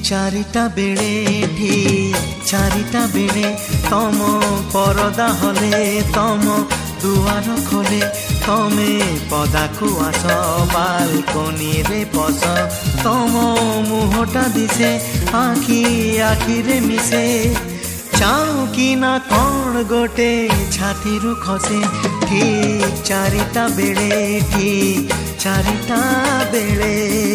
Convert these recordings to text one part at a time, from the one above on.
चारिटा बेले ठीक चारिटा बेले तम परदा हले तम दुआर खोले तमे पदाकू आस बालकनी रे पस तम मुहटा दिसे आखि आखिरे मिसे चाऊ कि ना कौन गोटे छातीरू खसे ठीक चारिटा बेले ठीक चारिटा बेले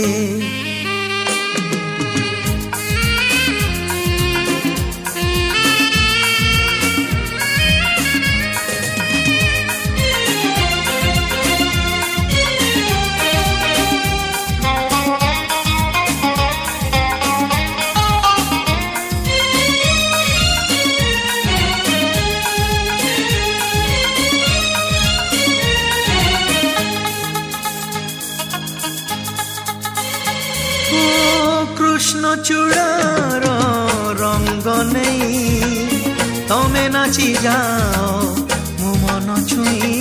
कृष्ण चूड़ार रंग नहीं तमे नाची जाओ मो मन छुई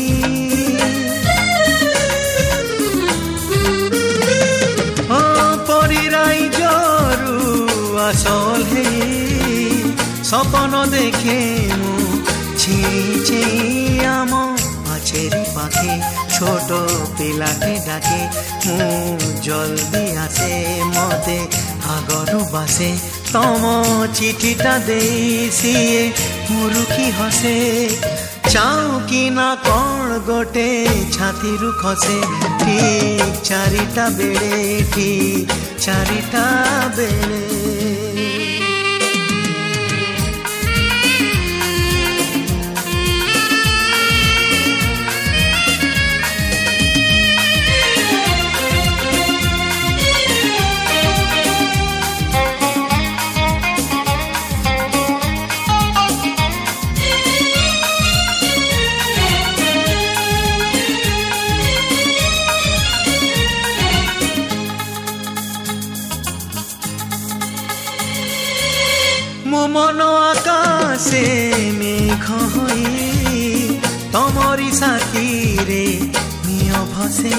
परिराई जरू आसल है सपन देखे मु छी आम आचेरी पाखे छोट पिलाटे डाके मु जल्दी आसे मते आगरू बासे तम चिठीटा दे सीए मुरुखी हसे चाऊ कि ना कौन गोटे छातीरू खसे ठीक चारिटा बेले ठीक चारिटा बेले मो मन आकाशे मेघ होई तमरी साथी रे निय भसे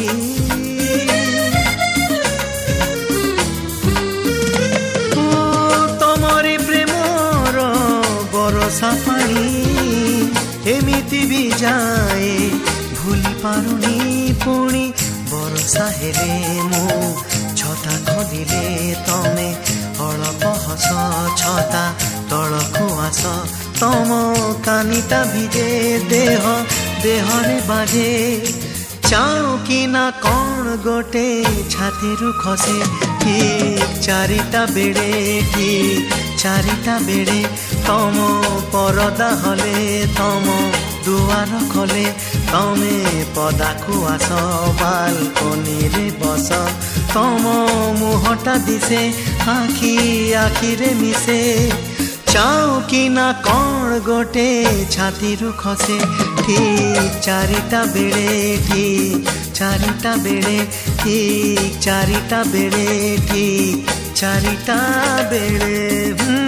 तमरी प्रेमर बरसा पानी एमिति भी जाए भूली पारुनी पुणी बरसा हेले मो छता खदिले तमे अलप हस छता तलकू आस तम कानिटा भिजे देह देहरे बाजे चाऊ कि ना कौन गोटे छातीरू खसे ठीक चारिटा बेले ठीक चारिटा बेले तम परदा हले तम दुआर खोले तमे पदाकू आस बालकनी रे बस तम मुहटा दिसे आखि आखिरे मिसे चाऊ कि ना कौन गोटे छातीरू खसे ठीक चारिटा बेले ठीक चारिटा बेले ठीक चारिटा बेले ठीक चारिटा बेले